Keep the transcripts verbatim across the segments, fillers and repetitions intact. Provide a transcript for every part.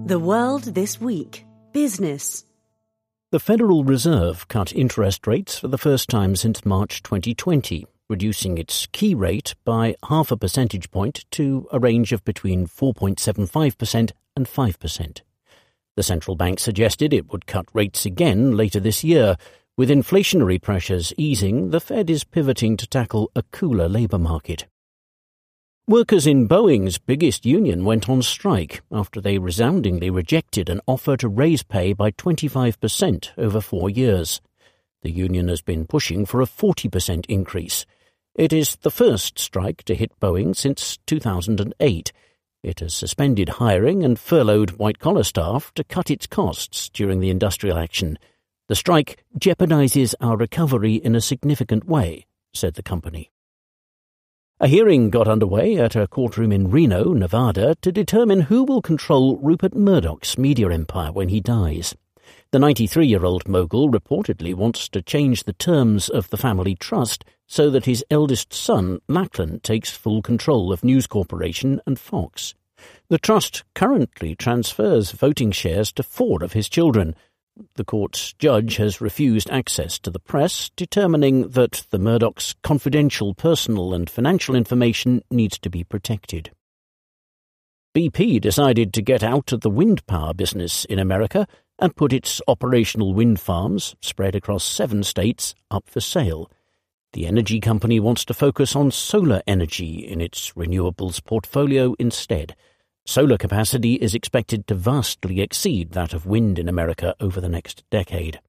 The World This Week. Business. The Federal Reserve cut interest rates for the first time since March twenty twenty, reducing its key rate by half a percentage point to a range of between four point seven five percent and five percent. The central bank suggested it would cut rates again later this year. With inflationary pressures easing, the Fed is pivoting to tackle a cooler labour market. Workers in Boeing's biggest union went on strike after they resoundingly rejected an offer to raise pay by twenty-five percent over four years. The union has been pushing for a forty percent increase. It is the first strike to hit Boeing since two thousand eight. It has suspended hiring and furloughed white-collar staff to cut its costs during the industrial action. The strike jeopardizes our recovery in a significant way, said the company. A hearing got underway at a courtroom in Reno, Nevada, to determine who will control Rupert Murdoch's media empire when he dies. The ninety-three-year-old mogul reportedly wants to change the terms of the family trust so that his eldest son, Lachlan, takes full control of News Corporation and Fox. The trust currently transfers voting shares to four of his children. The court's judge has refused access to the press, determining that the Murdochs' confidential personal and financial information needs to be protected. B P decided to get out of the wind power business in America and put its operational wind farms, spread across seven states, up for sale. The energy company wants to focus on solar energy in its renewables portfolio instead. Solar capacity is expected to vastly exceed that of wind in America over the next decade.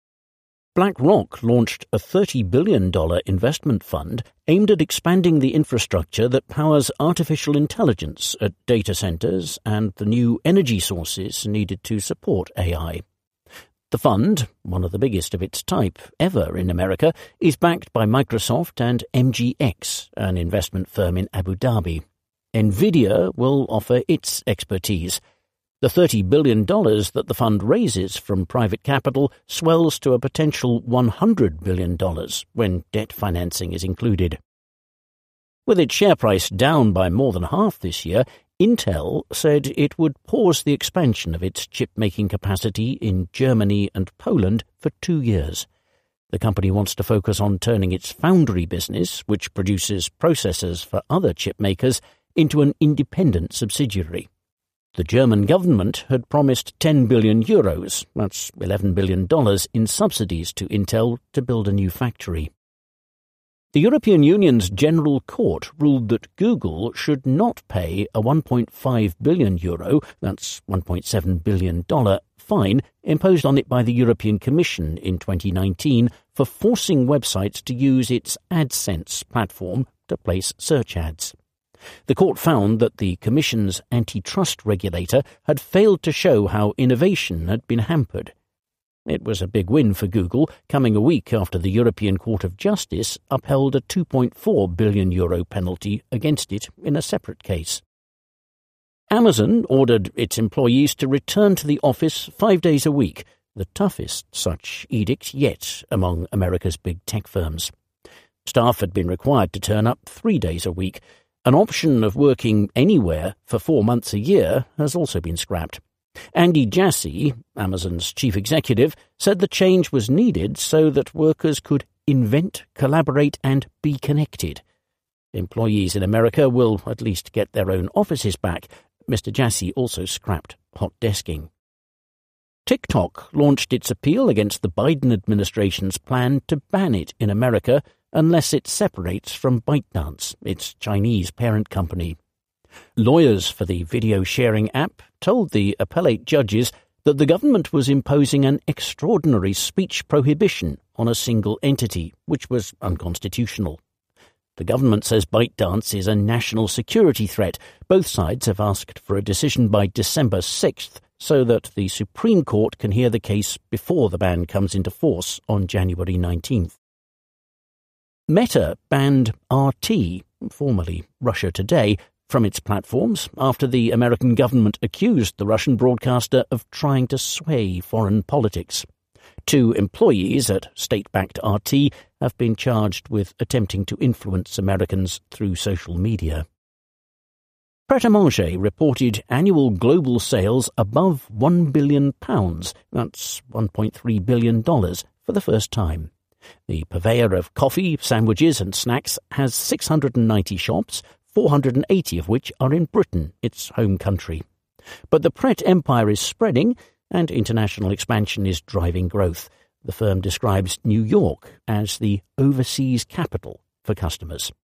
BlackRock launched a thirty billion dollars investment fund aimed at expanding the infrastructure that powers artificial intelligence at data centers and the new energy sources needed to support A I. The fund, one of the biggest of its type ever in America, is backed by Microsoft and M G X, an investment firm in Abu Dhabi. NVIDIA will offer its expertise. The thirty billion dollars that the fund raises from private capital swells to a potential one hundred billion dollars when debt financing is included. With its share price down by more than half this year, Intel said it would pause the expansion of its chip-making capacity in Germany and Poland for two years. The company wants to focus on turning its foundry business, which produces processors for other chip makers, into an independent subsidiary. The German government had promised ten billion euros, that's eleven billion dollars, in subsidies to Intel to build a new factory. The European Union's General Court ruled that Google should not pay a one point five billion euro, that's one point seven billion dollars, fine imposed on it by the European Commission in twenty nineteen for forcing websites to use its AdSense platform to place search ads. The court found that the Commission's antitrust regulator had failed to show how innovation had been hampered. It was a big win for Google, coming a week after the European Court of Justice upheld a two point four billion euro penalty against it in a separate case. Amazon ordered its employees to return to the office five days a week, the toughest such edict yet among America's big tech firms. Staff had been required to turn up three days a week. An option of working anywhere for four months a year has also been scrapped. Andy Jassy, Amazon's chief executive, said the change was needed so that workers could invent, collaborate, and be connected. Employees in America will at least get their own offices back. Mister Jassy also scrapped hot desking. TikTok launched its appeal against the Biden administration's plan to ban it in America unless it separates from ByteDance, its Chinese parent company. Lawyers for the video-sharing app told the appellate judges that the government was imposing an extraordinary speech prohibition on a single entity, which was unconstitutional. The government says ByteDance is a national security threat. Both sides have asked for a decision by December sixth so that the Supreme Court can hear the case before the ban comes into force on January nineteenth. Meta banned R T, formerly Russia Today, from its platforms after the American government accused the Russian broadcaster of trying to sway foreign politics. Two employees at state-backed R T have been charged with attempting to influence Americans through social media. Pret-a-Manger reported annual global sales above one billion pounds, that's one point three billion dollars, for the first time. The purveyor of coffee, sandwiches and snacks has six hundred ninety shops, four hundred eighty of which are in Britain, its home country. But the Pret empire is spreading, and international expansion is driving growth. The firm describes New York as the overseas capital for customers.